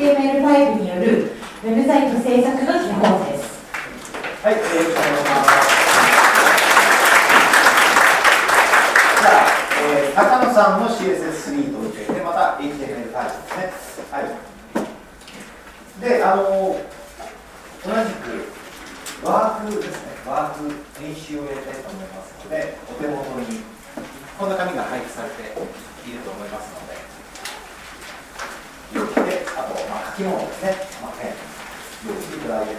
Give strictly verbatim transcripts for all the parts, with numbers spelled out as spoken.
ティーエムエルファイブ によるウェブサイト制作の基本です。 はい、よろしくお願いします。じゃあ、えー、高野さんの シーエスエススリー と受けて、また エイチティーエムエルファイブ ですね。はい。で、あのー、同じくワークですね、ワーク編集をやりたいと思いますので、お手元にこんな紙が配布されていると思いますので、用意して、あと、まあ、書き物ですね、まあ、ペン、用意していただいて。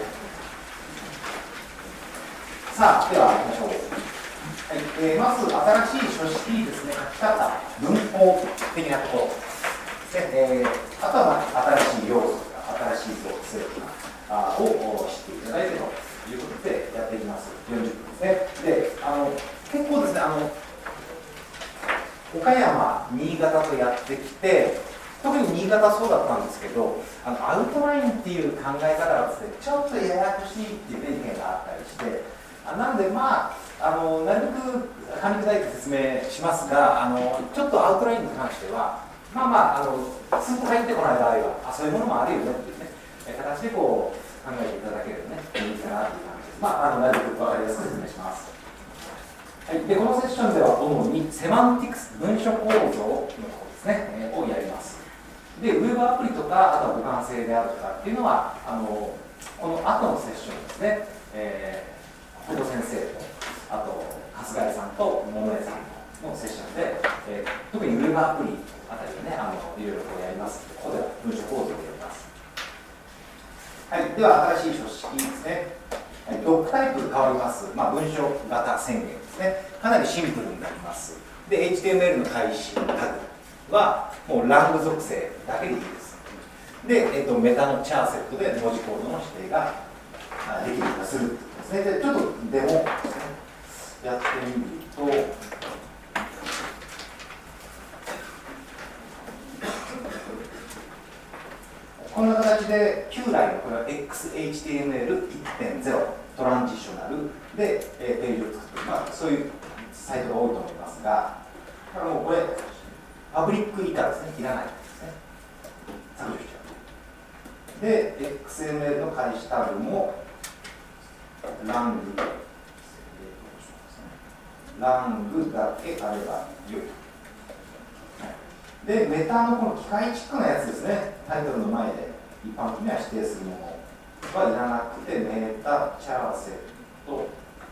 さあ、では、行きましょう。はいえー、まず、新しい書式ですね、書き方、文法的なところですね、えー、あとは、まあ、新しい要素とか、新しい属性とかあを知っていただいてということでやっていきます。よんじゅっぷんですね。で、あの結構ですね、あの岡山、新潟とやってきて、特に新潟はそうだったんですけど、あのアウトラインっていう考え方がですね、ちょっとややこしいっていう意見があったりして、あなので、まあ、あのなるべく噛み砕いて説明しますが、あのちょっとアウトラインに関しては、まあまあ、あのスーッと入ってこない場合は、あ、そういうものもあるよねっていうね、形でこう考えていただけるとね、いいかなという感じです。まあ、あのなるべく分かりやすく説明します。はい、でこのセッションでは主にセマンティクス、文書構造のところですね、えー、をやります。で、ウェブアプリとか、あとは互換性であるとかっていうのは、あのこの後のセッションですね、えー、久保先生と、あと春日井さんと桃江さんのセッションで、えー、特にウェブアプリあたりでね、あのいろいろこうやりますので、ここでは文書構造をやります。はい、では新しい書式ですね。ドックタイプ変わります、まあ、文書型宣言ですね。かなりシンプルになります。で、エイチティーエムエル の開始タグは、もうラング属性だけでいいです。で、えっと、メタのチャーセットで文字コードの指定ができるようにするってことですね。で、ちょっとデモですね、やってみると、こんな形で旧来のこれは エックスエイチティーエムエルいってんゼロ トランジショナルで、えー、ページを作って、まあ、そういうサイトが多いと思いますが、だからもうこれ、パブリック以下ですね、いらないですね。削除しちゃう。で、エックスエムエル の開始タグも、ラング、ラングだけあれば良いと。で、メタのこの機械チックなやつですね、タイトルの前で一般的には指定するものはいらなくて、メタ、チャーセット、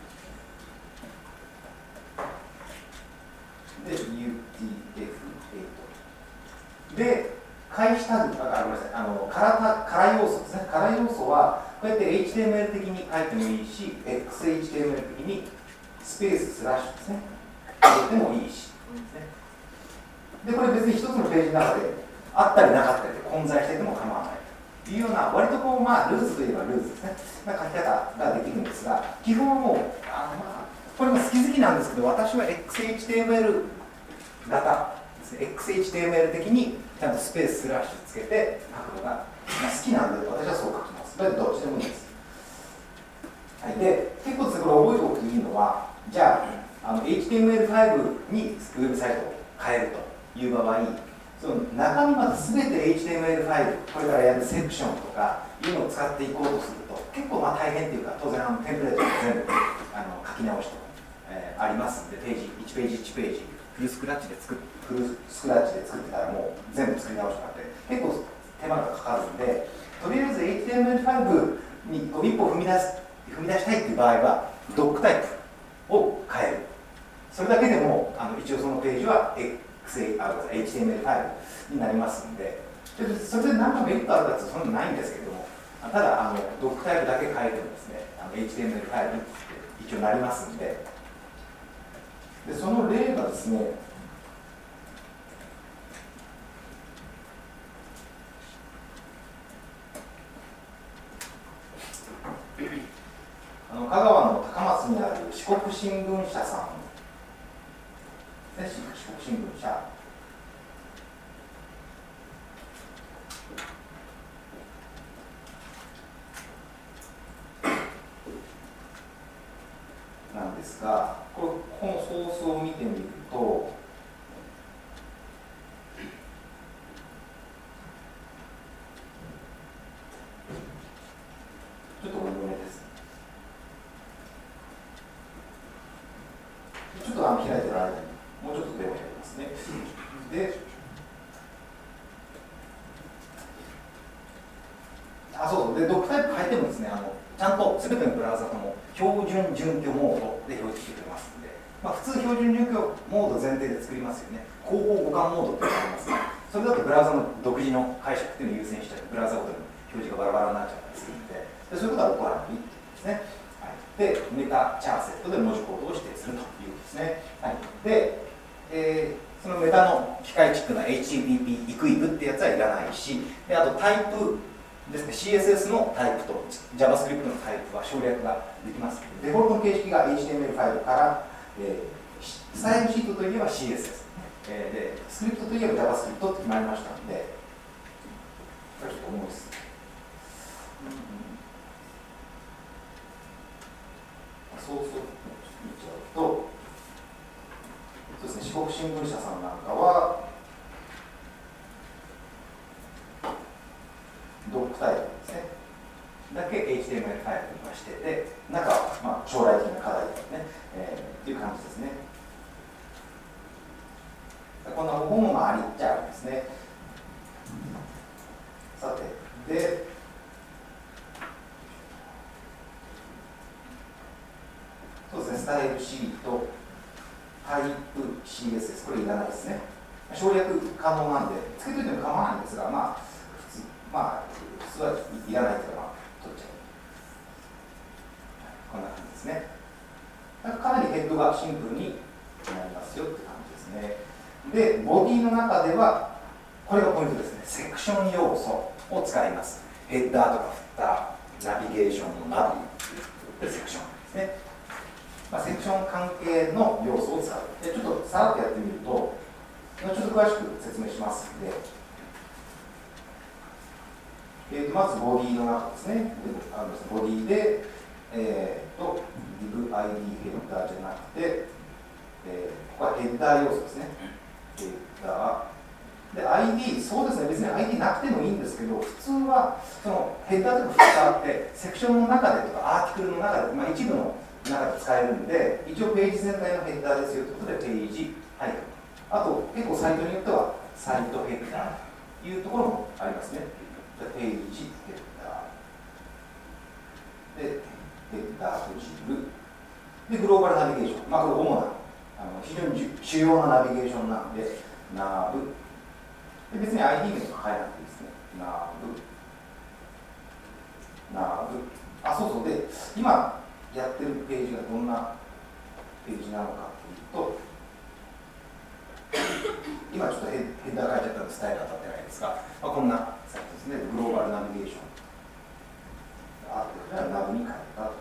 で、ユーティーエフエイト。で、開始タグ、あ、ごめんなさい、あの、カラ、カラ要素ですね。カラ要素は、こうやって エイチティーエムエル 的に書いてもいいし、エックスエイチティーエムエル 的にスペーススラッシュですね、入れてもいいし、ですね。で、これ別に一つのページの中であったりなかったりで混在してても構わないというような、割とこう、まあ、ルーズといえばルーズですね、な書き方ができるんですが、基本はもう、あのまあ、これも好き好きなんですけど、私は エックスエイチティーエムエル 型ですね、エックスエイチティーエムエル 的にちゃんとスペーススラッシュつけて書くのが、まあ、好きなんで、私はそう書きます。だってどっちでもいいです。はい、で、結構ですね、これ覚えておくといいのは、じゃあ、あの エイチティーエムエルファイブ にウェブサイトを変えると。いう場合、その中身まで全て エイチティーエムエルファイル、これからやるセクションとかいうのを使っていこうとすると、結構まあ大変というか、当然あのテンプレートを全部あの書き直しとか、えー、ありますんで、ページいちページいちページ、フルスクラッチで作っフルスクラッチで作ってたらもう全部作り直しとかって結構手間がかかるんで、とりあえず エイチティーエムエルファイブ にこう一歩踏み出す踏み出したいっていう場合は、ドックタイプを変える。それだけでもあの一応そのページは エイチティーエムエルファイル になりますので、それで何かメリットあるかってそんなないんですけれども、ただあのドックタイプだけ変えてもですね、あの エイチティーエムエルファイル って一応なりますので、でその例がですね、あの香川の高松にある四国新聞社さん、ね、四国新聞社なんですが、これこのソースを見てみると、 あ、そうそう。で、ドックタイプ変えてもですね、あのちゃんと全てのブラウザとも標準準拠モードで表示してくれますので、まあ、普通標準準拠モード前提で作りますよね。後方互換モードっていうのがありますね。それだとブラウザの独自の解釈っていうのを優先しちゃう、ブラウザごとに表示がバラバラになっちゃったりするので、でそういうことは起こらないっていうことですね。はい、で、メタチャーセットで文字コードを指定するということですね。はい、で、えー、そのメタの機械チックな エイチティーティーピー イクイブってやつはいらないし、であとタイプですね、シーエスエス のタイプと JavaScript のタイプは省略ができます。デフォルトの形式が エイチティーエムエル ファイルから、えー、スタイルシートといえば シーエスエス、えー、でスクリプトといえば JavaScript と決まりましたので、これちょっと重いです。そうそう見ちゃうと、そうですね、四国新聞社さんなんかは、ドックタイプですね、だけ エイチティーエムエル ファイルにはしてて、中は、まあ、将来的な課題とかね、えー、っていう感じですね。こんな方法もまあありっちゃあるんですね。さて、で、そうですね、スタイルシート、タイプ シーエスエス、これいらないですね。省略可能なんで、つけといても構わないんですが、まあ、普通、まあ、普通はいらないというか、まあ、取っちゃう。こんな感じですね。かなりヘッドがシンプルになりますよって感じですね。で、ボディの中では、これがポイントですね。セクション要素を使います。ヘッダーとかフッター、ナビゲーションのナビ、セクションですね。まあ、セクション関係の要素を使う。でちょっとさらっとやってみると、もうちょっと詳しく説明しますので、えー、とまずボディの中ですね。あのボディで、えー、と div アイディー ヘッダーじゃなくて、えー、ここはヘッダー要素ですね。ヘッダー。で、アイディー、そうですね、別に アイディー なくてもいいんですけど、普通はそのヘッダーとかフッターって、セクションの中でとか、アーティクルの中で、まあ、一部の中で使えるんで、一応ページ全体のヘッダーですよということで、ページ、はい。あと、結構サイトによっては、サイトヘッダーというところもありますね。ページヘッダー。で、ヘッダーとジル。で、グローバルナビゲーション。まあ、これ主な、あの非常に主要なナビゲーションなんで、ナブ。で別に アイディー 名とか変えなくていいですね。ナブ。ナブ。あ、そうそう。で、今やってるページがどんなページなのかというと、今ちょっとヘッダー変えちゃったのでスタイル当たってないですが、まあ、こんなサイトですね。グローバルナビゲーション。あって、これはナブに変えたと。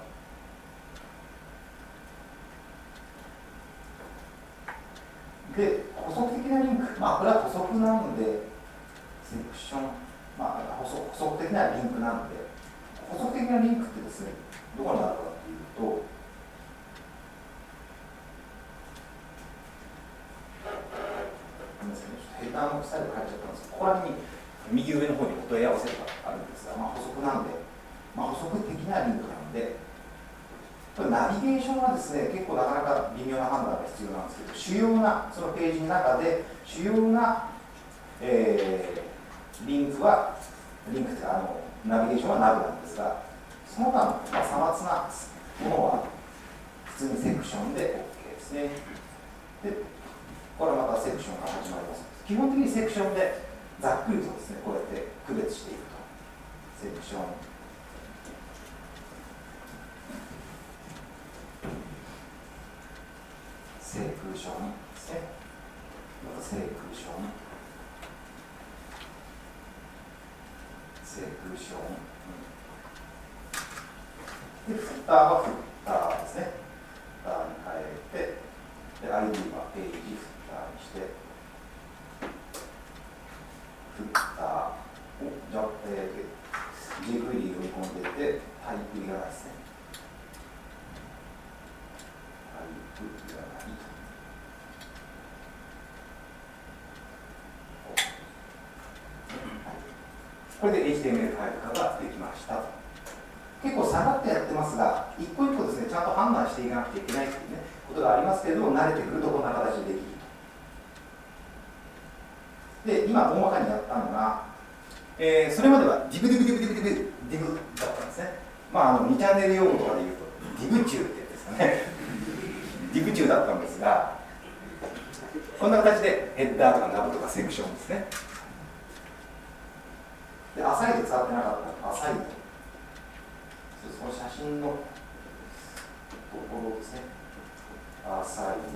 で、補足的なリンク。まあ、これは補足なので、セクション、まあ、補足、補足的なリンクなので、補足的なリンクってですね、どこにあるかというと、ヘッダーのスタイル変えちゃったんですけど、ここら辺に右上の方にお問い合わせがあるんですが、まあ、補足なんで、まあ、補足的なリンクなので、これナビゲーションはですね、結構なかなか微妙な判断が必要なんですけど、主要なそのページの中で、主要な、えー、リンクは、リンクというかあの、ナビゲーションはナブなんですが、その他の、まあ、さまつなものは、普通にセクションで OK ですね。で、これはまたセクションが始まります。基本的にセクションでざっくりとですね、こうやって区別していくと。セクション。セクションですね。またセクション。セクション。で、フッターはフッターですね。フッターに変えて、で、アイディー はページフッターにして、フッターを、じゃあ、えー、ジェクエリーを読み込んでいて、タイプいらないですね。タイプいらないと。これで エイチティーエムエル ファイル化ができました。結構さらっとやってますが、一個一個ですね、ちゃんと判断していかなくちゃいけないというね、ことがありますけれども、慣れてくるとこんな形でできると。で、今、大まかにやったのが、 えー、それまではディブディブディブディブディブディブだったんですね。まあ、あのにチャンネル用語とかで言うとディブ中ってやつですかねディブ中だったんですが、こんな形でヘッダーとかナブとかセクションですね。で、アサイド使ってなかったアサイド、その写真のところですね。アサイド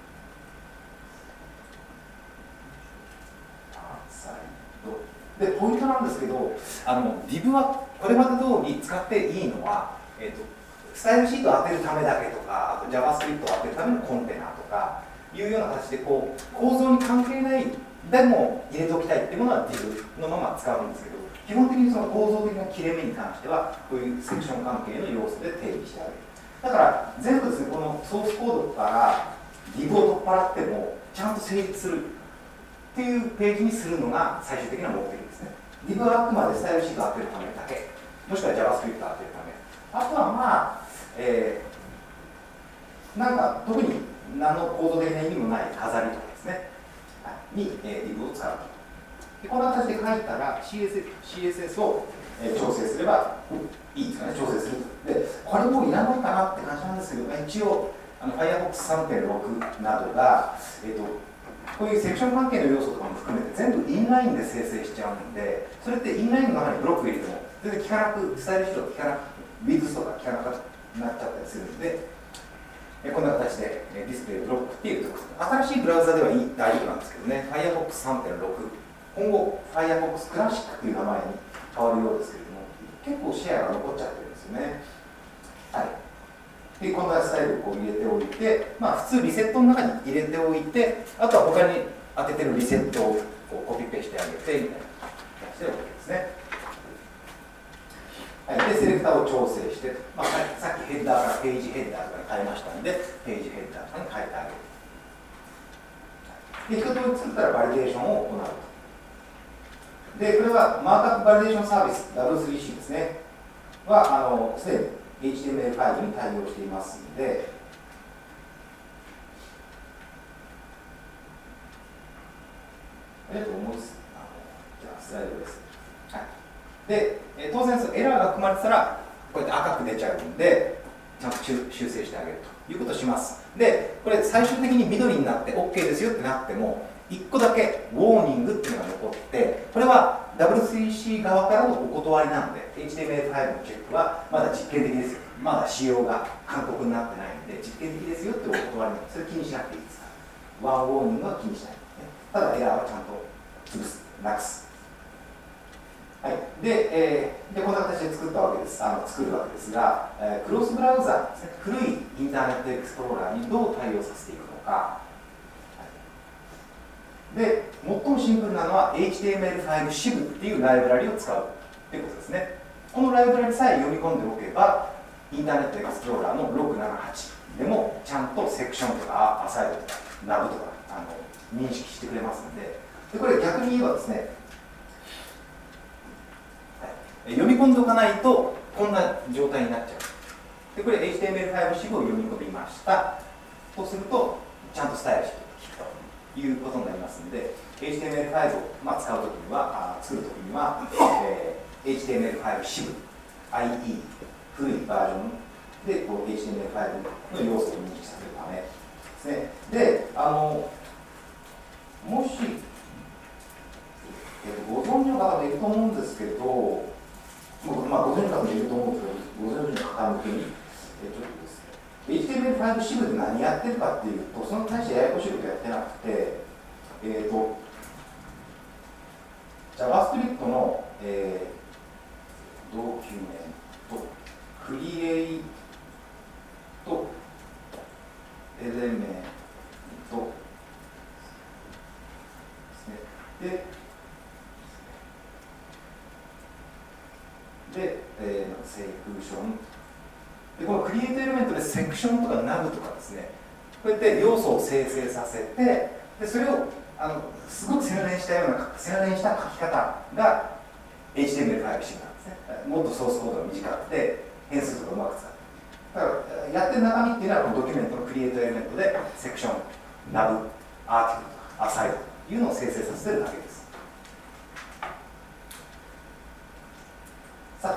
アサイドで、ポイントなんですけど、あの div はこれまで通り使っていいのは、えーと、スタイルシートを当てるためだけとか、あと JavaScript を当てるためのコンテナとかいうような形でこう構造に関係ないでも入れておきたいっていうものは div のまま使うんですけど、基本的にその構造的な切れ目に関してはこういうセクション関係の要素で定義してあげる。だから全部ですね、このソースコードから div を取っ払ってもちゃんと成立するっていうページにするのが最終的な目的ですね。div はあくまでスタイルシートを当てるためだけ、もしくは JavaScript を当てるため、あとはまあ、えー、なんか特に何の構造的な意味もない飾りとかですね、に、えー、div を使うと。でこんな形で書いたら シーエスエス, シーエスエス を、えー、調整すればいいですかね、調整すると。で、これもういらないかなって感じなんですけど、一応、あの Firefox さんてんろく などが、えーと、こういうセクション関係の要素とかも含めて全部インラインで生成しちゃうんで、それってインラインの中にブロック入れても全然効かなく、スタイルシートが効かなく、ウィズとか効かなくなっちゃったりするので、えこんな形でディスプレイブロックっていう新しいブラウザではいい大丈夫なんですけどね、Firefox さんてんろく、今後 Firefox クラシックという名前に変わるようですけれども、結構シェアが残っちゃってるんですよね。はい。で、こんなスタイルをこう入れておいて、まあ普通リセットの中に入れておいて、あとは他に当ててるリセットをこうコピペしてあげてみたいな感じで OK ですね。はい、で、セレクターを調整して、まあ、さっきヘッダーからページヘッダーとかに変えましたので、ページヘッダーとかに変えてあげる。で、一通り作ったらバリデーションを行うと。で、これはマークアップバリデーションサービス ダブリュースリーシー ですね。は、あの、すでに エイチティーエムエルファイルに対応していますので、ありがとう思います。あのじゃあ、スライドです。はい。で、え当然、エラーが含まれてたら、こうやって赤く出ちゃうんで、ちゃんと修正してあげるということをします。で、これ最終的に緑になって OK ですよってなっても、いっこだけウォーニングっていうのが残って、これは ダブリュースリーシー 側からのお断りなので、エイチティーエムエルファイルのチェックはまだ実験的ですよ。まだ仕様が勧告になってないので、実験的ですよってお断りなので、それ気にしなくていいですから。ワンウォーニングは気にしない、ね。ただエラーはちゃんと潰す、なくす。はい、で、えー、でこんな形で作ったわけです、あの作るわけですが、えー、クロスブラウザーですね、古いインターネットエクスプローラーにどう対応させていくのか。で、最もシンプルなのは エイチティーエムエルファイブ シブ っていうライブラリを使うということですね。このライブラリさえ読み込んでおけば、インターネットエクスプローラーのろくななはちでもちゃんとセクションとかアサイドとかナブとかあの認識してくれますので、でこれ逆に言えばですね、読み込んでおかないとこんな状態になっちゃう。でこれ エイチティーエムエルファイブ シブ を読み込みました。そうするとちゃんとスタイルして聞くということになりますので、 エイチティーエムエルファイブ を、まあ、使うときにはあ作るときには、えー、エイチティーエムエルファイブ シブ アイイー 古いバージョンでこう エイチティーエムエルファイブ の要素を認識させるためですね。で、あのもし、えー、ご存知の方もいると思うんですけど、まあ、ご存知の方もいると思うんですけど、ご存知の方向けに、えー、ちょっとですね、エイチティーエムエルファイブ シブで何やってるかっていうと、その大してややこしいことやってなくて、えーと、JavaScript の、えー、ドキュメント、クリエイト、エレメントですね。で、で、えー、セクション。で、このクリエイトエレメントでセクションとかナブとかですね、こうやって要素を生成させて、でそれをあのすごく洗練したような洗練した書き方が エイチティーエムエルファイブ シブなんですね。もっとソースコードが短くて変数とかうまく使って、だからやってる中身っていうのはこのドキュメントのクリエイトエレメントでセクション、ナブ、アーティクルとかアサイドというのを生成させてるだけです。 さ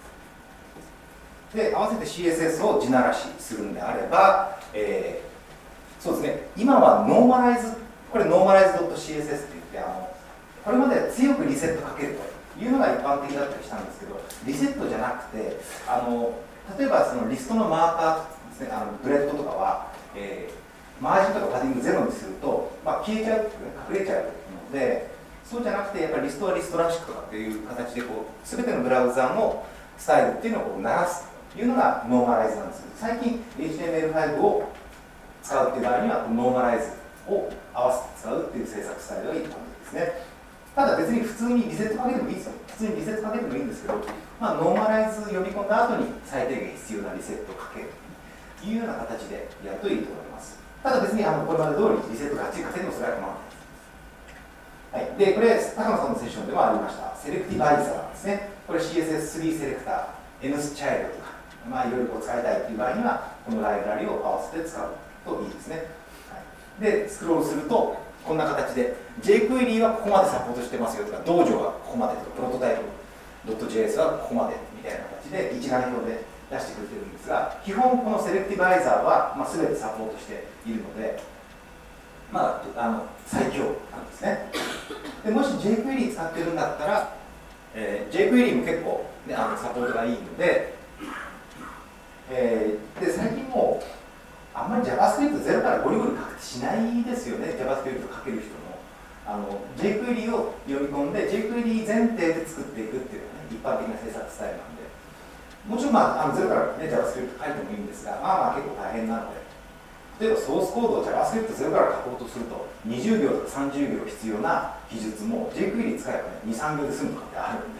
て、で合わせて シーエスエス を地ならしするんであれば、えー、そうですね、今はノーマライズ、これノーマライズ .css って言って、あのこれまでは強くリセットかけるというのが一般的だったりしたんですけど、リセットじゃなくて、あの例えばそのリストのマーカーですね、あのブレッドとかは、えー、マージンとかパディングゼロにすると、まあ、消えちゃう、隠れちゃうので、そうじゃなくて、やっぱりリストはリストらしくとかっていう形でこう、全てのブラウザのスタイルっていうのをこう鳴らすというのがノーマライズなんですけど、最近 エイチティーエムエルファイブ を使うっていう場合には、ノーマライズを合わせて使うっていう制作スタイルが一般的ですね。ただ別に普通にリセットかけてもいいですよ。普通にリセットかけてもいいんですけど、まあ、ノーマライズ読み込んだ後に最低限必要なリセットをかけるというような形でやるといいと思います。ただ別にあのこれまで通りリセットがっちりかけてもそれは構わないです。はい、で、これ、高野さんのセッションでもありました、セレクティブアイザーですね。これ シーエスエススリー セレクター、エヌエス チャイルドとか、まあ、いろいろこう使いたいという場合には、このライブラリを合わせて使うといいですね。はい、で、スクロールすると、こんな形で、jQuery はここまでサポートしてますよとか、道場はここまでとか、プロトタイプ .js はここまでみたいな形で、一覧表で出してくれてるんですが、基本このセレクティブアイザーは、まあ、全てサポートしているので、まあ、あの最強なんですね。でもし jQuery 使ってるんだったら、えー、jQuery も結構、ね、あのサポートがいいので、えー、で最近もうあんまり JavaScript ゼロからゴリゴリ書くってしないですよね。 JavaScript 書ける人もあの jQuery を読み込んで jQuery 前提で作っていくっていうのが、ね、一般的な制作スタイルなんで、もちろん、まあ、あのゼロから、ね、JavaScript 書いてもいいんですが、まあまあ結構大変なので、例えばソースコードを JavaScript ゼロから書こうとするとにじゅうびょうとかさんじゅうびょう必要な技術も jQuery 使えば、ね、にさんびょうで済むとかってあるん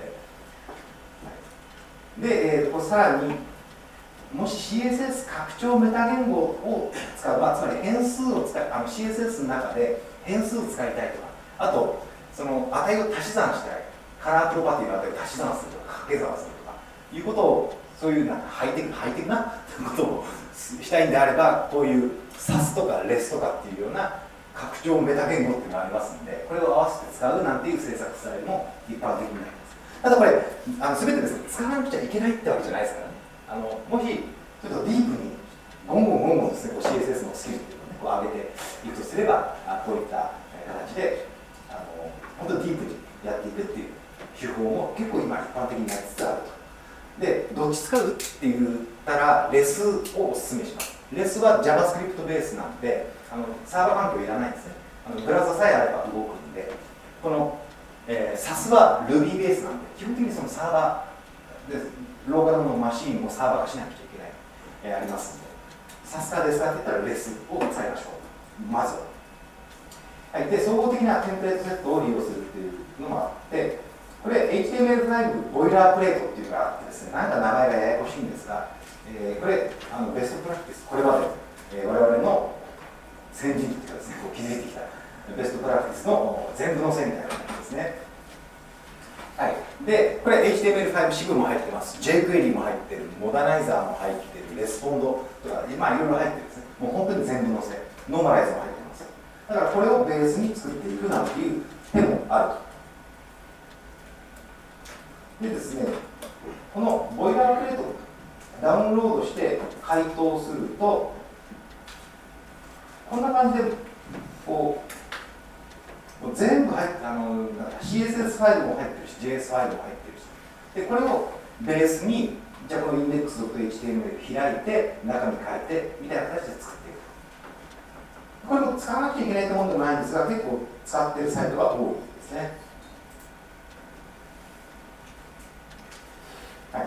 で、で、えー、とさらにもし シーエスエス 拡張メタ言語を使う、まあ、つまり変数を使い、あの シーエスエス の中で変数を使いたいとか、あとその値を足し算したい、カラープロパティの値を足し算するとか掛け算するとかいうことを、そういうなんかハイテクハイテクなことをしたいんであれば、こういう サス とか レス とかっていうような拡張メタ言語っていうのがありますので、これを合わせて使うなんていう制作スタイルも一般的になります。ただこれあの全てですね、使わなくちゃいけないってわけじゃないですからね。あのもしちょっとディープにゴンゴンゴンゴンですね、こう シーエスエス のスキルっていうのを、ね、こう上げていくとすれば、あこういった形であの本当にディープにやっていくっていう手法も結構今一般的になりつつあると。で、どっち使うって言ったら、レスをお勧めします。レスは JavaScript ベースなんで、あのサーバー環境いらないんですね。あのブラウザさえあれば動くんで、この、えー、サス は Ruby ベースなんで、基本的にそのサーバーで、ローカルのマシーンをサーバー化しなくちゃいけない、えー、ありますので、サスかレスかって言ったらレスを使いましょう。まずは。はい、で、総合的なテンプレートセットを利用するっていうのもあって、これ エイチティーエムエルファイブ ボイラープレートっていうのがあってですね、なんか名前がややこしいんですが、えー、これあのベストプラクティス、これまで、えー、我々の先人というかですね、こう築いてきたベストプラクティスの全部のせみたいな感じですね。はい、で、これ エイチティーエムエルファイブ シブも入ってます、jQuery も入ってる、モダナイザーも入ってる、レスポンドとか、まあいろいろ入ってるんですね。もう本当に全部のせ、ノーマライズも入ってます。だからこれをベースに作っていくなんていう手もあると。でですね、このボイラープレートをダウンロードして解凍すると、こんな感じでこう全部入って、あの シーエスエス ファイルも入ってるし ジェイエス ファイルも入ってるし、でこれをベースにじゃあこの インデックスドットエイチティーエムエル 開いて中身変えてみたいな形で作っていく。これも使わなきゃいけないと思うんでもないんですが、結構使っているサイトが多いですね。はい、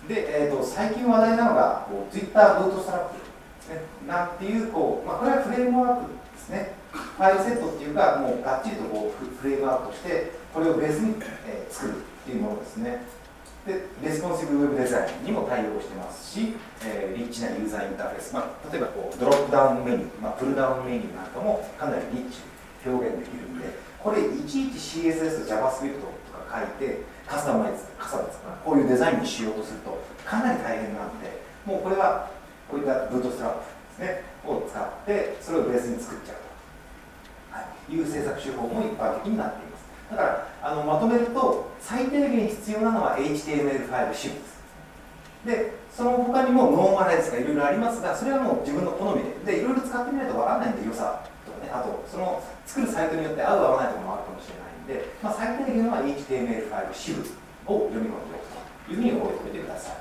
で、えーと、最近話題なのがこう Twitter ブートストラップ、ね、なんていう、こう、まあ、これはフレームワークですね。ファイルセットっていうか、もうがっちりとこうフレームワークとして、これをベースに、えー、作るっていうものですね。で、レスポンシブウェブデザインにも対応してますし、えー、リッチなユーザーインターフェース、まあ、例えばこうドロップダウンメニュー、まあ、プルダウンメニューなんかもかなりリッチに表現できるんで、これいちいち シーエスエス と JavaScript とか書いて、カスタマイズ、カスタマイズかな、こういうデザインにしようとするとかなり大変なので、もうこれはこういったブートストラップですね、を使って、それをベースに作っちゃうと、はい、いう制作手法も一般的になっています。 だからあのまとめると、最低限必要なのは エイチティーエムエルファイブ 支部です。で、その他にもノーマライズがいろいろありますが、それはもう自分の好みで、でいろいろ使ってみないと分からないんで、良さとかね、あとその作るサイトによって合う合わないところもあるかもしれないんで、まあ、最低限は エイチティーエムエルファイブ 支部を読み込んでおくというふうに覚えておいてください。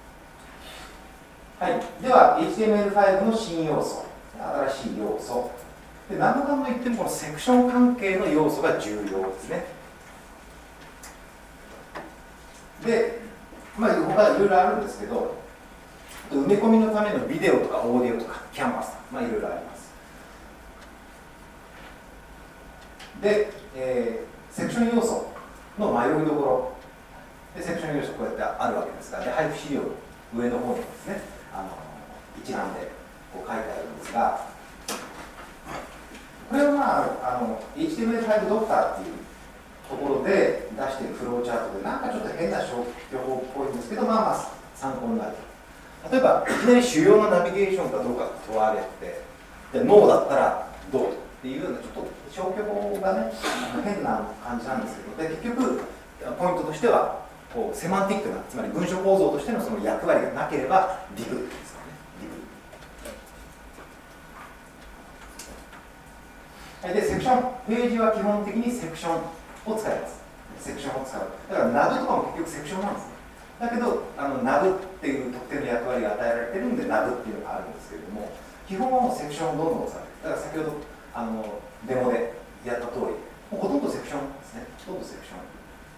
はい、では エイチティーエムエルファイブ の新要素、新しい要素で、何度かも言ってもこのセクション関係の要素が重要ですね。で、まあ、他いろいろあるんですけど、埋め込みのためのビデオとかオーディオとかキャンバスとか、まあ、いろいろあります。で、えー、セクション要素の迷いどころで、セクション要素こうやってあるわけですが、で配布資料の上の方にですね、あの一覧でこう書いてあるんですが、これはまあ、あの エイチティーエムエルファイブ ドクターっていうところで出しているフローチャートで、なんかちょっと変な消去法っぽいんですけど、まあまあ参考になる。例えば、いきなり主要なナビゲーションかどうか問われて、でノーだったらどうっていうような、ちょっと消去法がね、変な感じなんですけど、で結局、ポイントとしては、こうセマンティックな、つまり文章構造としてのその役割がなければ、リブですかね。リブ。で、セクション、ページは基本的にセクションを使います。セクションを使う。だから、ナブとかも結局セクションなんですね。だけど、あのナブっていう特定の役割が与えられてるんで、ナブっていうのがあるんですけれども、基本はもうセクションをどんどん使う。だから先ほどあのデモでやった通り、もうほとんどセクションですね。ほとんどセクション。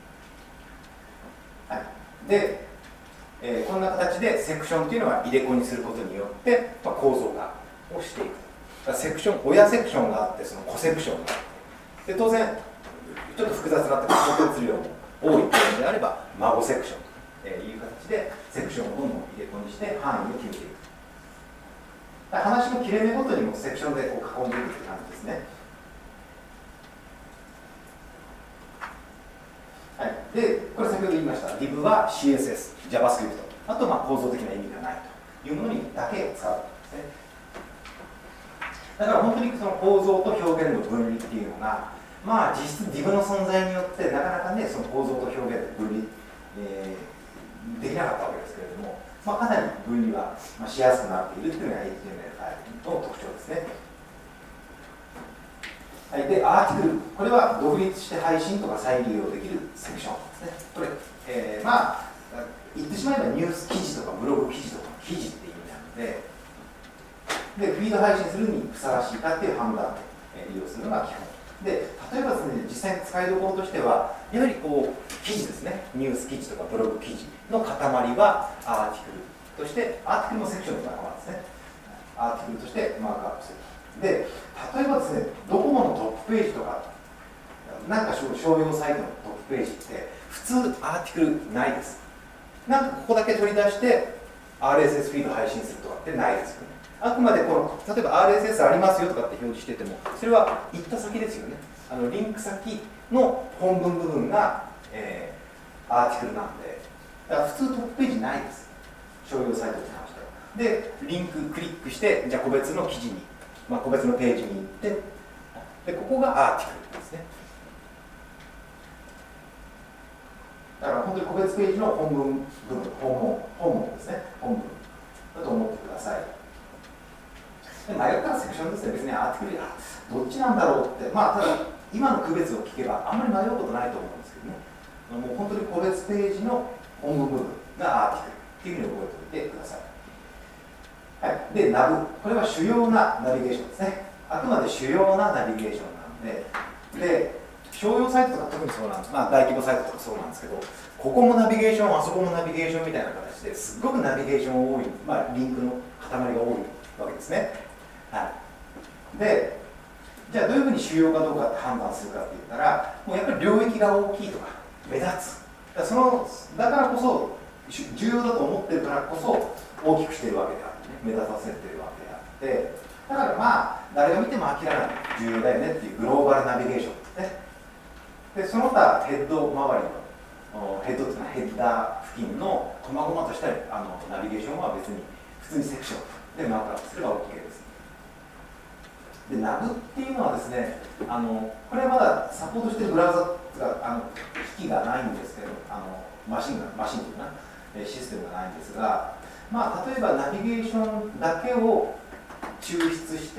はい、で、えー、こんな形でセクションというのは入れ子にすることによって、まあ、構造化をしていく。だからセクション、親セクションがあって、その子セクションがあって、で当然、ちょっと複雑なって発達量も多いページであれば、孫セクションとか、えー、いう形でセクションをどんどん入れ子にして範囲を決めていく。話の切れ目ごとにもセクションでこう囲んでいくって感じですね。はい、で、これ先ほど言いました、リブ は シーエスエス、JavaScript、あとまあ構造的な意味がないというものにだけ使うとですね。だから本当にその構造と表現の分離っていうのが、まあ実質 Div の存在によってなかなかね、その構造と表現の分離、えー、できなかったわけですけれども、まあ、かなり分離はしやすくなっているというのが エイチティーエムエルファイブ の特徴ですね。はい、で、アーティクル、これは独立して配信とか再利用できるセクションですね。これ、えー、まあ、言ってしまえばニュース記事とかブログ記事とかの記事っていう意味なので、で、フィード配信するにふさわしいかっていう判断で、えー、利用するのが基本。で、例えばですね、実際に使いどころとしては、やはりこう、記事ですね、ニュース記事とかブログ記事の塊はアーティクルとして、アーティクルもセクションの仲間ですね。アーティクルとしてマークアップする。で、例えばですね、ドコモのトップページとか、なんか商用サイトのトップページって、普通アーティクルないです。なんかここだけ取り出して、アールエスエス フィード配信するとかってないですよね。あくまでこの、例えば アールエスエス ありますよとかって表示してても、それは行った先ですよね。あのリンク先の本文部分が、えー、アーティクルなんで、だから普通トップページないです。商用サイトに関しては。で、リンククリックして、じゃあ個別の記事に、まあ、個別のページに行って、で、ここがアーティクルですね。だから本当に個別ページの本文部分、本文、本文ですね。本文だと思ってください。で、迷ったらセクションですね。別にアーティクル、あ、どっちなんだろうって、まあ、ただ、今の区別を聞けば、あんまり迷うことないと思うんですけどね。もう本当に個別ページの本文部分がアーティクルっていうふうに覚えておいてください。はい、で、ナブ、これは主要なナビゲーションですね。あくまで主要なナビゲーションなんで、で、商用サイトとか特にそうなんです。まあ、大規模サイトとかそうなんですけど、ここもナビゲーション、あそこもナビゲーションみたいな形ですっごくナビゲーション多い、まあ、リンクの塊が多いわけですね。はい、で、じゃあどういうふうに主要かどうかって判断するかって言ったら、もうやっぱり領域が大きいとか、目立つ。だからそのだからこそ、重要だと思ってるからこそ、大きくしているわけであって、ね、目立たせているわけであって、だからまあ、誰が見ても明らかに重要だよねっていうグローバルナビゲーションですね。で、その他、ヘッド周りの、ヘッドっていうのはヘッダー付近の細々としたあのナビゲーションは別に普通にセクションでマークアップすれば OK です。で、ナブっていうのはですね、あのこれはまだサポートしているブラウザあの機器がないんですけど、あのマシンがマシンというかなシステムがないんですが、まあ、例えばナビゲーションだけを抽出して、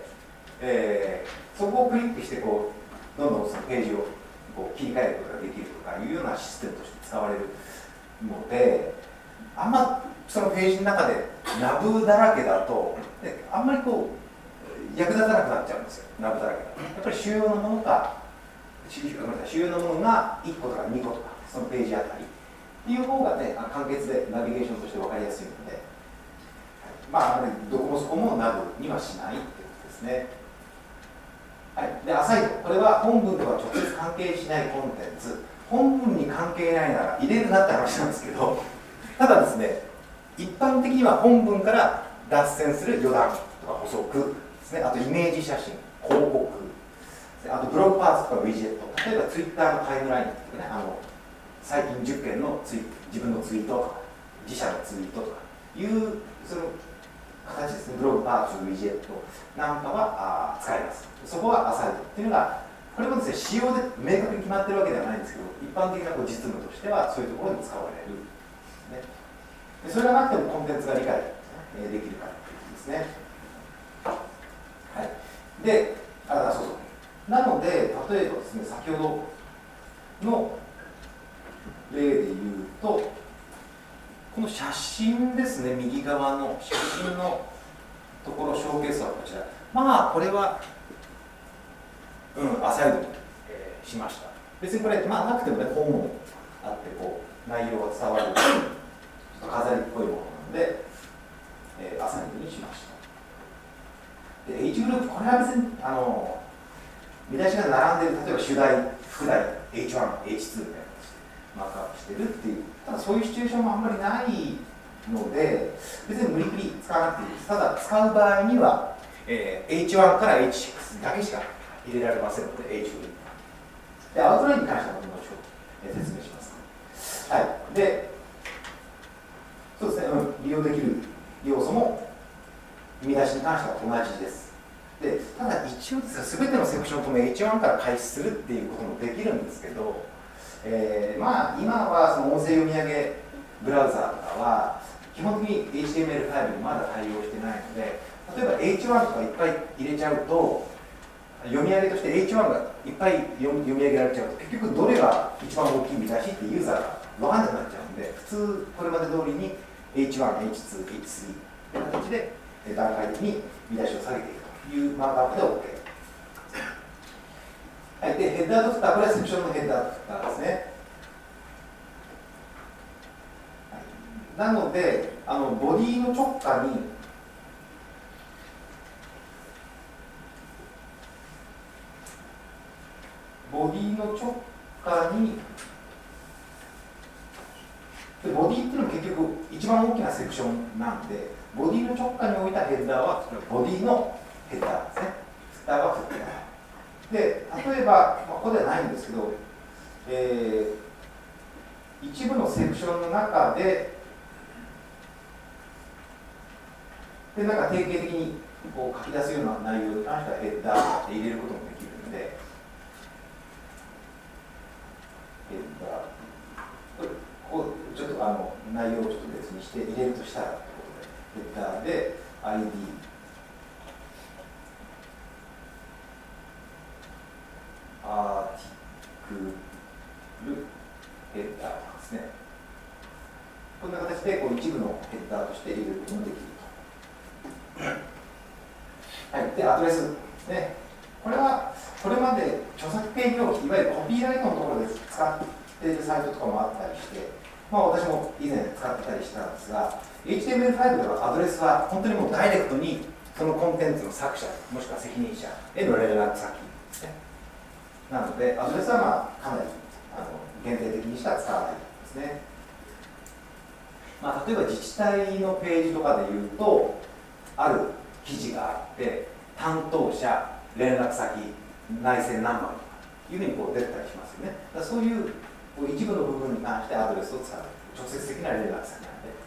えー、そこをクリックしてこうどんどんそのページをこう切り替えることができるとかいうようなシステムとして使われるので、あんまそのページの中でナブだらけだとであんまりこう役立たなくなっちゃうんですよ。ナブだらけだとやっぱり主要なものが主要なものがいっことかにことかそのページあたりっていう方がね、簡潔でナビゲーションとして分かりやすいので、まあ、どこもそこもナブにはしないってことですね。はい、で、アサイド、これは本文とは直接関係しないコンテンツ、本文に関係ないなら入れるなって話なんですけど、ただですね、一般的には本文から脱線する余談とか補足ですね、あとイメージ写真、広告、あとブログパーツとかウィジェット、例えばツイッターのタイムラインとかね、あの最近じゅっけんのツイ自分のツイートとか、自社のツイートとかいうその形ですね、ブログパーツ、ウィジェットなんかはあ使えます。そこはアサイドっていうのが、これもですね、仕様で明確に決まってるわけではないんですけど、一般的なこう実務としてはそういうところに使われる、ね、でそれがなくてもコンテンツが理解できるかっていうことですね。はい、で、あ、そうそう。なので、例えばですね、先ほどの例で言うと、この写真ですね、右側の写真のところ、ショーケースはこちら。まあ、これは、うん、アサイドに、えー、しました。別にこれ、まあ、なくてもね、本もあって、こう、内容が伝わる、ちょっと飾りっぽいものなので、えー、アサイドにしました。で、H グループ、これは別に、あの、見出しが並んでいる、例えば主題、副題、エイチワン、エイチツー みたいな。マークアップしてるっていう、ただそういうシチュエーションもあんまりないので、別に無理くり使わなくていいです。ただ、使う場合には、えー、エイチワン から エイチシックス だけしか入れられませんので、H グループ。で、アウトラインに関しては、後ほど、えー、説明します。はい。で、そうですね、うん、利用できる要素も、見出しに関しては同じです。で、ただ一応ですね、全てのセクションとも エイチワン から開始するっていうこともできるんですけど、えー、まあ今はその音声読み上げブラウザーとかは基本的に エイチティーエムエルファイブ にまだ対応してないので、例えば エイチワン とかいっぱい入れちゃうと読み上げとして エイチワン がいっぱい読み上げられちゃうと結局どれが一番大きい見出しってユーザーが分かんなくなっちゃうんで、普通これまで通りに エイチワン、エイチツー、エイチスリー という形で段階的に見出しを下げていくというマークアップで OK。はい、でヘッダーとフッター、これはセクションのヘッダーとフッターですね。はい、なので、あのボディの直下に、ボディの直下に、でボディっていうのは結局一番大きなセクションなんで、ボディの直下に置いたヘッダーはボディのヘッダーですね。フッターはフッター。で例えば、まあ、ここではないんですけど、えー、一部のセクションの中で、でなんか定型的にこう書き出すような内容に関してはヘッダーって入れることもできるので、ヘッダー、これこうちょっとあの内容をちょっと別にして入れるとしたらということで、ヘッダーで アイディー。アーティクルヘッダーですね。こんな形でこう一部のヘッダーとして入れることもできると。はい、で、アドレスですね。これは、これまで著作権表記、いわゆるコピーライトのところで使っているサイトとかもあったりして、まあ、私も以前使ってたりしたんですが、エイチティーエムエルファイブ ではアドレスは本当にもうダイレクトにそのコンテンツの作者、もしくは責任者への連絡先ですね。なので、アドレスは、まあ、かなりあの限定的にしか使わないですね。まあ、例えば自治体のページとかでいうと、ある記事があって、担当者、連絡先、内線ナンバーとかいうふうにこう出てたりしますよね。だからそういうこう一部の部分に関してアドレスを使う、直接的な連絡先なんで。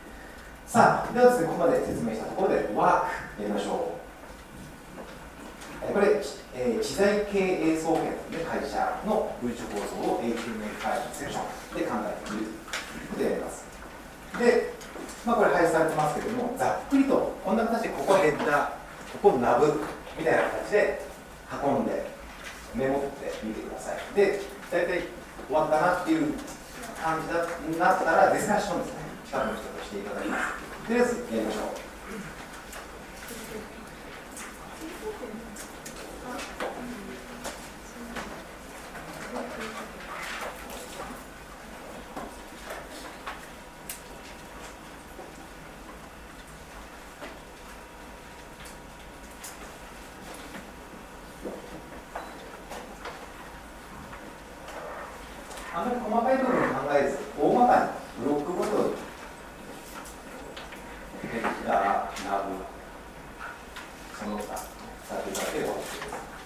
さあ、ではですね、ここまで説明したところで、ワークやりましょう。 これ、えー、知財経営総研で会社の文書構造を エイチティーエムエル ファイルのセクションで考えているということでやります。で、まあ、これ配布されてますけれども、ざっくりとこんな形でここヘッダー、ここナブみたいな形で運んでメモってみてください。で、大体終わったなっていう感じだになったらディスカッションですね、近くの人としていただきます。とりあえずやりましょう。あんまり細かい部分を考えず、大まかにブロックごとにヘッダー、ナブ、その他使っていただければ OK です。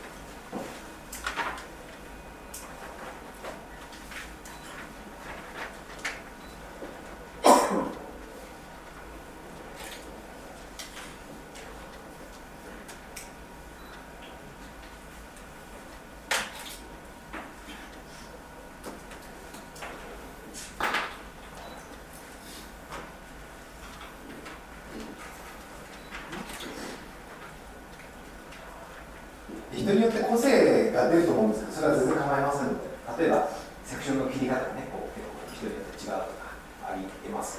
人によって個性が出ると思うんですけど、それは全然構いませんので、例えばセクションの切り方がね、こう結構人によって違うとかありえます。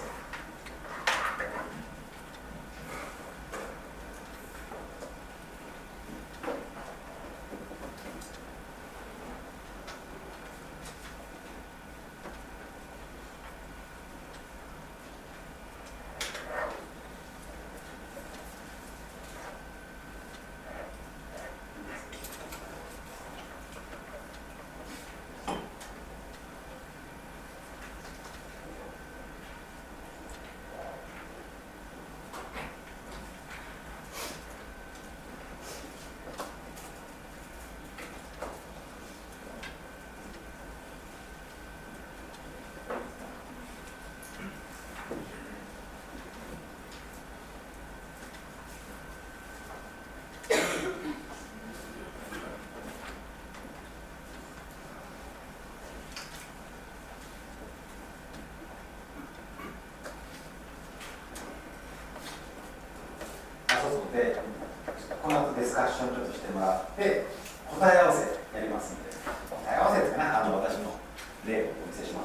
で、この後ディスカッションちょっとしてもらって、答え合わせやりますので、答え合わせですかね、あの私の例をお見せします。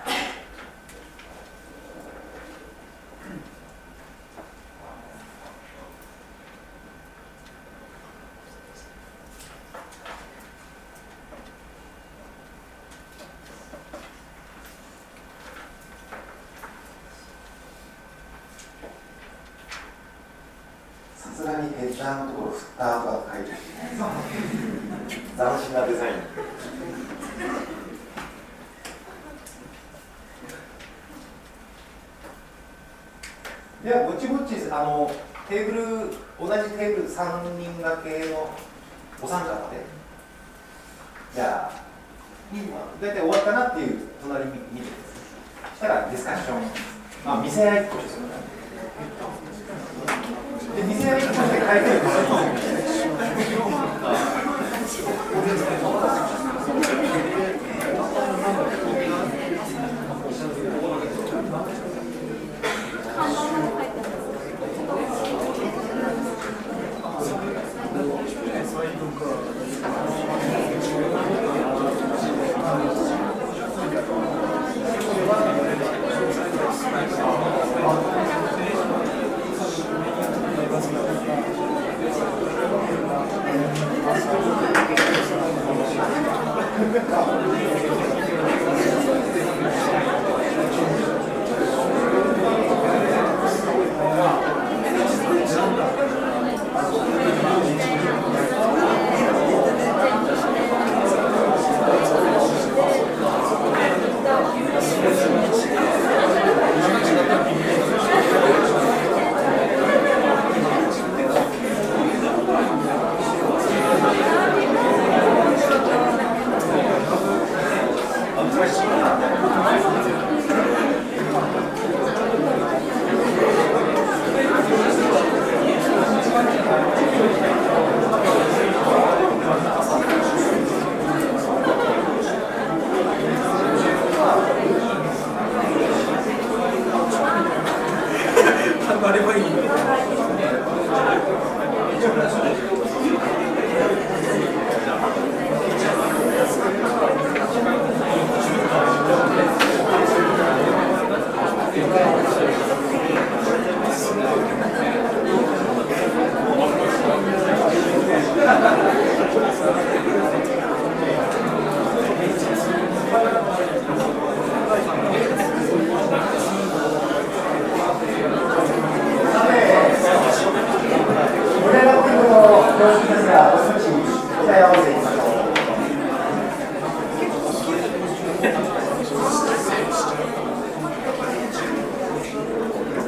さすがにヘッダーのところ振ったとか書いてある斬新なデザイン。ではぼちぼちあのテーブル同じテーブルさんにん掛けのお三方で、じゃあ大体終わったなっていう隣に見てですね、そしたらディスカッション、まあ見せ合いっこですよね。で、店やりとして書いてあるん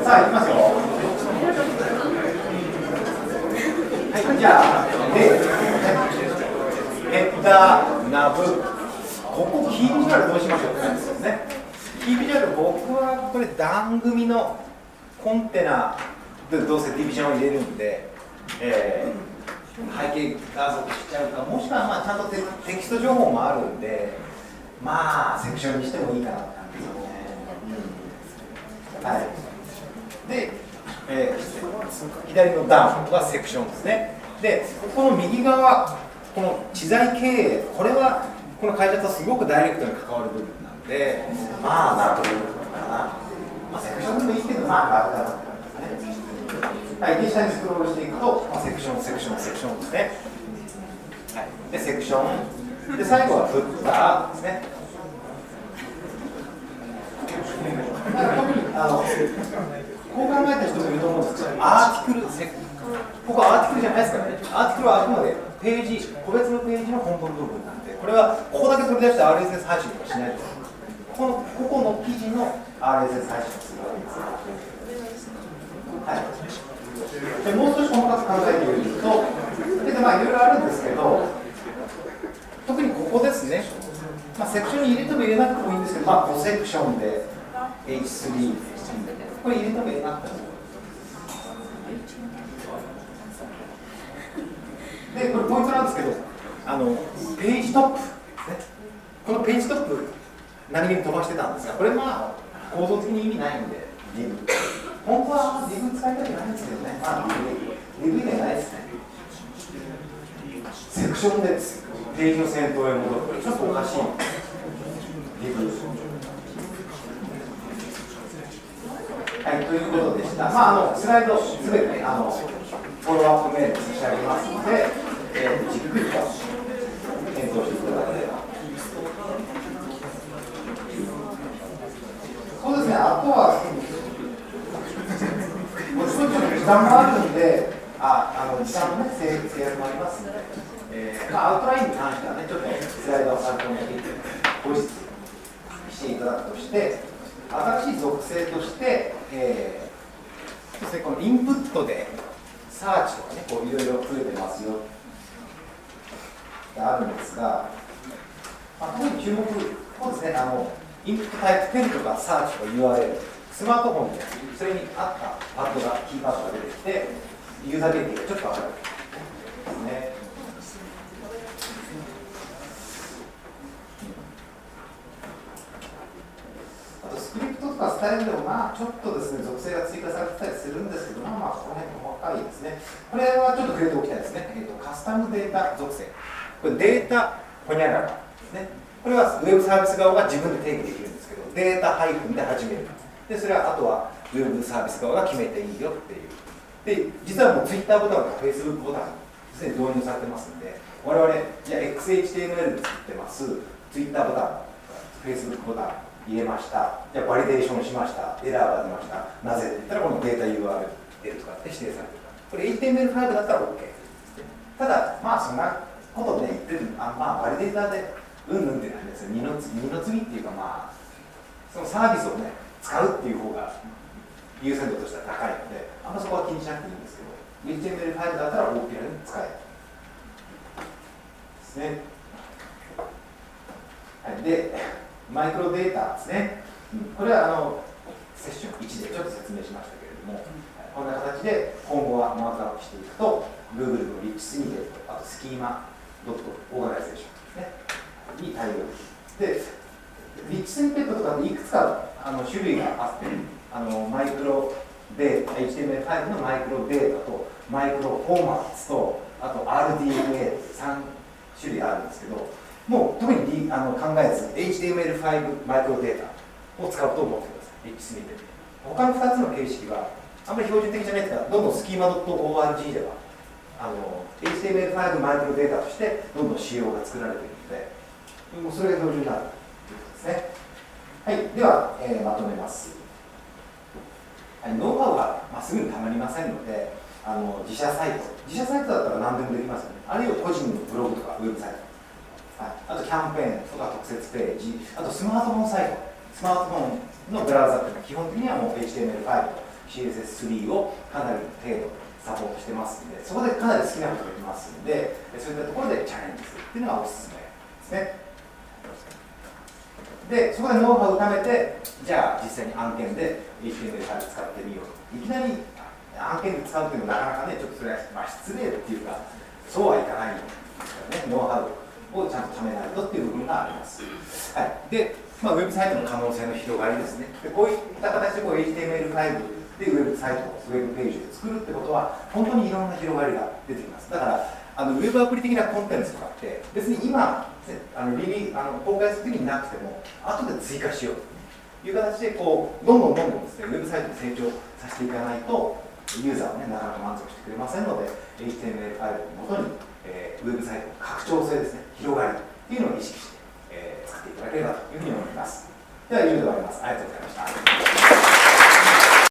さあ、いきますよ。はい、じゃあ、で、ヘッダー、ナブ、ここ、キービジュアルどうしましょうって感じですね。キービジュアル、僕はこれ、番組のコンテナでどうせディビジョンを入れるんで、えー、背景画像しちゃうか、もしくはまあちゃんと テ, テキスト情報もあるんで、まあ、セクションにしてもいいかなって感じですよね。うん、はい。で、えー、左のダウンはセクションですね。で、この右側、この知財経営、これはこの会社とすごくダイレクトに関わる部分なんで、まあ、なんということかな。まあ、セクションでもいいけど、まあ、楽だなって感じですね。はい、で、下にスクロールしていくと、まあ、セクション、セクション、セクションですね。はい、で、セクション。で、最後はフッターですね。特にあのこう考えた人もいると思うんですけど、アーティクル、ここはアーティクルじゃないですからね。アーティクルはあくまでページ、個別のページの根本部分なんで、これはここだけ取り出して アールエスエス 配信とかしないと、このここの記事の アールエスエス 配信をするわけです。はい、でもう少し細かく考えてみると、でまあ、いろいろあるんですけど、特にここですね、まあ、セクションに入れても入れなくてもいいんですけど、まあ、ごセクションで エイチスリー、これ入れても入れなくても。で、これポイントなんですけど、あのページトップですね、このページトップ、何気に飛ばしてたんですが、これまあ、構造的に意味ないんで、リブ。本当はリブ使いたくないんですけどね、まあ、リブ以外ないですね。セクションでページの先頭へ戻る、これちょっとおかしい。リブ。はい、ということでした。まあ、あのスライドすべてあのフォローアップメール差し上げますので、えー、じっくりと検討していただければ。そうですね、あとは、もちろん時間もあるんで、ああの時間の、ね、制約もありますので、えーまあ、アウトラインに関してはね、ちょっとスライドを参考にご質していただくとして、新しい属性として、えー、そしてこのインプットでサーチとかね、こういろいろ増えてますよがあるんですが、まあ、特に注目、そうですね、あのインプットタイプテンとかサーチとか ユーアールエル、スマートフォンでそれに合ったパッドが、キーパッドが出てきて、ユーザー限定がちょっと上がるですね。あとスクリプトとかスタイルでも、まあちょっとですね、属性が追加されてたりするんですけど、まあまあこの辺細かいですね。これはちょっと触れておきたいですね。えーと、カスタムデータ属性。これデータホニャララですね。これはウェブサービス側が自分で定義できるんですけど、データハイフンで始める。で、それはあとはウェブサービス側が決めていいよっていう。で、実はもう Twitter ボタンとか Facebook ボタンすでに導入されてますので、我々、じゃあ エックスエイチティーエムエル で作ってます、Twitter ボタン、Facebook ボタン入れました、じゃあバリデーションしました、エラーが出ました、なぜって言ったらこのデータ ユーアールエル とかって指定されてる。これ エイチティーエムエルファイブ だったら OK。ただ、まあそんなことね、言ってる、あまあバリデータでうんうんって感じですよ。二の次、二の次っていうか、まあ、そのサービスをね、使うっていう方が優先度としては高いので、あんまそこは気にしなくていいんですけど、エイチティーエムエルファイブ だったら OK に使える。ですね。はい、で、マイクロデータですね。これはあのセッションいちでちょっと説明しましたけれども、こんな形で今後はマークアップしていくと、Google のリッチスニーレット、あとスキーマドットオーガナイゼーションですね、に対応できる。で、リッチスニーレットとかでいくつかあの種類があって、あのマイクロデータ、エイチティーエムエルファイブ のマイクロデータと、マイクロフォーマッツと、あと アールディーエムエー ってさん種類あるんですけど、もう特にあの考えず エイチティーエムエルファイブ マイクロデータを使うと思ってください。リッチスニーレット。他のふたつの形式はあんまり標準的じゃないですから、どんどんスキーマ .org ではあの エイチティーエムエルファイブ マイクロデータとしてどんどん仕様が作られているので、もうそれが標準になるということですね。はい、では、えー、まとめます。はい、ノウハウは、まあ、すぐにたまりませんので、あの自社サイト、自社サイトだったら何でもできますよね。あるいは個人のブログとかウェブサイト、はい、あとキャンペーンとか特設ページ、あとスマートフォンサイト、スマートフォンのブラウザっていうのは基本的にはもう エイチティーエムエルファイブ とシーエスエススリー をかなりの程度サポートしてますんで、そこでかなり好きなことができますんで、そういったところでチャレンジするっていうのがおすすめですね。で、そこでノウハウを貯めて、じゃあ実際に案件で エイチティーエムエル ファイル使ってみよう。いきなり案件で使うっていうのはなかなかね、ちょっとそれは、まあ、失礼っていうか、そうはいかないんですよね。ノウハウをちゃんと貯めないとっていう部分があります。はい、で、まあ、ウェブサイトの可能性の広がりですね。でこういった形でこう エイチティーエムエル ファイルでウェブサイト、ウェブページを作るってことは、本当にいろんな広がりが出てきます。だから、あのウェブアプリ的なコンテンツとかって、別に今、あのリリあの公開するときになくても、後で追加しようという形でこう、どんどんどんどんですね、ウェブサイトに成長させていかないと、ユーザーはね、なかなか満足してくれませんので、エイチティーエムエル ファイルをもとに、えー、ウェブサイトの拡張性ですね、広がりというのを意識して、えー、使っていただければというふうに思います。では、以上で終わります。ありがとうございました。